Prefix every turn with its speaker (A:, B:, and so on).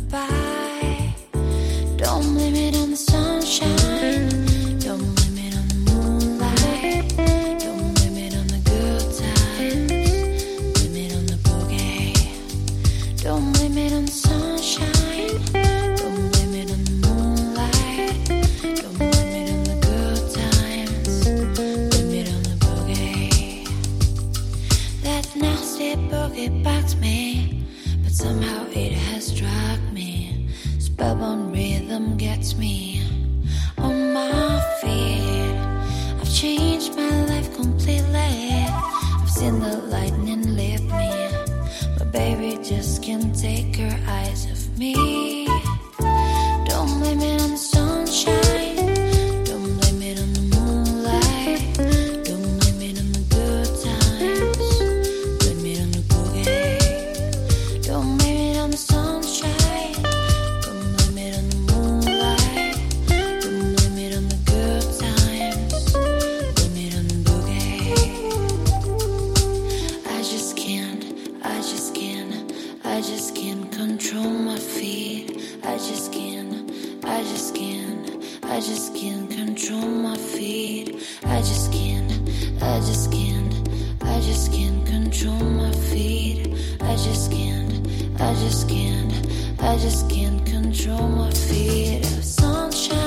A: goodbye. Don't blame it on the sunshine. Don't blame it on the moonlight. Don't blame it on the good times. Blame it on the boogie. Don't blame it on the sunshine. Don't blame it on the moonlight. Don't blame it on the good times. Blame it on the boogie. That nasty boogie bugs me, but somehow it has struck me. Spellbound rhythm gets me on my feet. I've changed my life completely. I've seen the lightning leave me. My baby just can't take her eyes off me. Don't blame it on the sunshine. Don't blame it on the moonlight. Don't blame it on the good times. Blame it on the boogie. Don't blame it on the sunshine. Don't blame it on the moonlight. Don't blame it on the good times. Blame it on the boogie. I just can't control my feet. I just can't control my feet. I just can't control my feet. I just can't control my feet. Sunshine.